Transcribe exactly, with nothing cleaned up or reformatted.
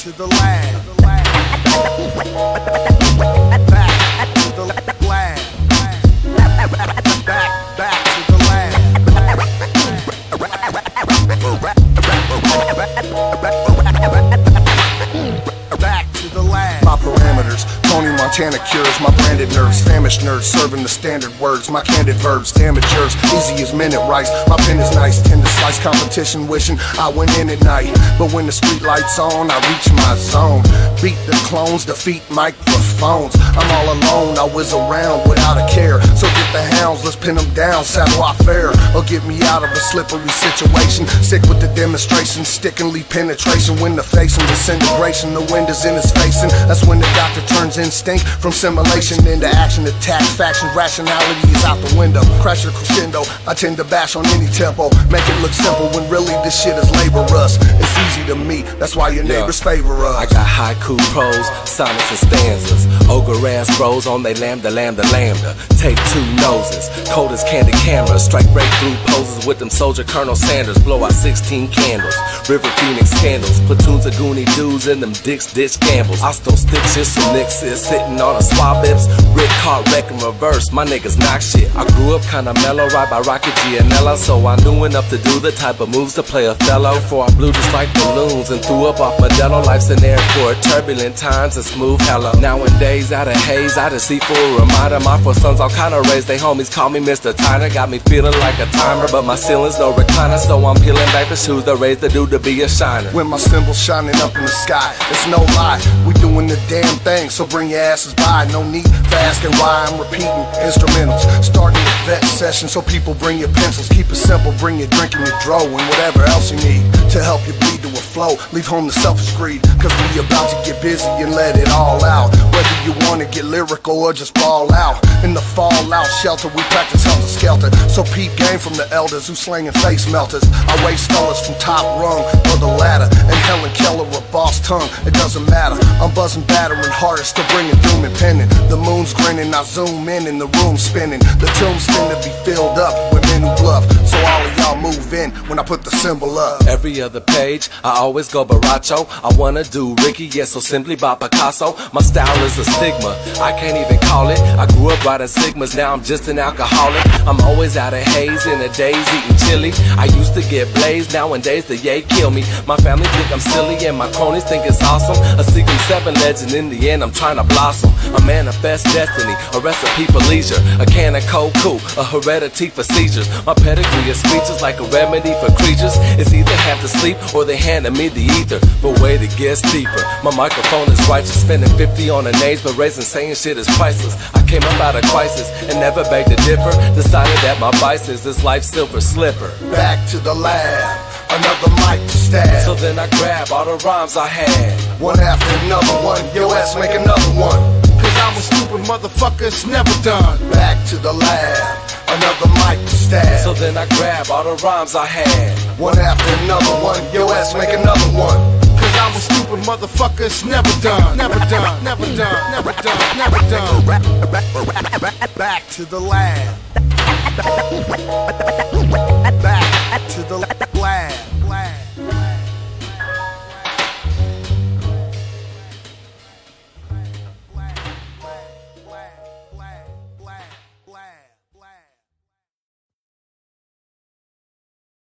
to the lab. Back to the lab. Back, back to the lab. Back to the lab. My parameters, Tony Montana cures my branded nerves. Famished nerds serving the standard words. My candid verbs, damage yours. Easy as minute rice. My pen is nice, tend to slice competition, wishing I went in at night. But when the street lights on, I reach my zone. Beat the clones, defeat microphones. I'm all alone, I whiz around without a care. So get the hounds, let's pin them down, saddle off fair. Or get me out of a slippery situation. Stick with the demonstration, stickingly penetration. When the facing disintegration, the wind is in his facing. That's when the doctor turns instinct from simulation into action. Attack, faction, rationality is out the window. Crash your crescendo, I tend to bash on any tempo. Make it look simple when really this shit is laborious. It's easy to me, that's why your neighbors yeah. favor us. I got haiku prose, sonnets and stanzas. Ogre ass bros on they lambda, lambda, lambda. Take two noses, cold as candy cameras. Strike breakthrough poses with them soldier Colonel Sanders. Blow out sixteen candles, River Phoenix scandals. Platoons of goony dudes and them dicks ditch gambles. I stole stitches, some nicks is sitting on a swab lips. Rick Cart wreck in reverse, my niggas knock shit. I grew up kinda mellow, right by Rocky Gianella. So I knew enough to do the type of moves to play Othello. Before I blew just like balloons and threw up off Modelo. Life's an airport, turbulent times and smooth hello. Nowadays out of haze, I deceitful reminder. My four sons all kinda raised, they homies call me Mister Tyner. Got me feeling like a timer, but my ceiling's no recliner. So I'm peeling back the shoes that raised the dude to be a shiner. When my symbol's shining up in the sky, it's no lie, we doing the damn thing, so bring your asses by. No need for asking why I'm repeating instrumentals. Starting the vet session, so people bring your pencils. Keep it simple, bring your drink and your dro and whatever else you need to help you bleed to a flow. Leave home the selfish greed, cause we about to get busy and let it all out. Whether you wanna get lyrical or just ball out. In the fallout shelter, we practice helter skelter. So peep game from the elders who slanging face melters. I waste fellas from top rung or the ladder. And Helen Keller or boss tongue, it doesn't matter. I'm buzzing, battering harder, still bringing doom and pending. The moon's grinning, I zoom in and the room's spinning. The tomb's finna be filled up with men who bluff. So all of y'all move in when I put the symbol up. Every other page, I always go Baracho. I wanna do Ricky, yes, so simply by Picasso. My style is a stigma, I can't even call it. I grew up writing Sigmas, now I'm just an alcoholic. I'm always out of haze in the days eating chili. I used to get blazed, nowadays the yay kill me. My family think I'm silly and my cronies think it's awesome. A Seagram seven legend, in the end I'm trying to blossom. A manifest destiny, a recipe for leisure. A can of cold cool, a heredity for seizures. My pedigree is speeches like a remedy for creatures. It's either have to sleep or they handed me the ether. But wait, it gets deeper. My microphone is righteous, spending fifty on an age, but raising saying shit is priceless. I came up out of crisis and never begged to differ. Decided that my vice is this life's silver slipper. Back to the lab, another mic to stab. So then I grab all the rhymes I had, one after another one, your ass make another one. Cause I'm a stupid motherfucker, it's never done. Back to the lab, another mic to stab. So then I grab all the rhymes I had, one after another one, your ass make another one. Cause I'm a stupid motherfucker, it's never done. Never done, never done, never done, never done. Back to the lab.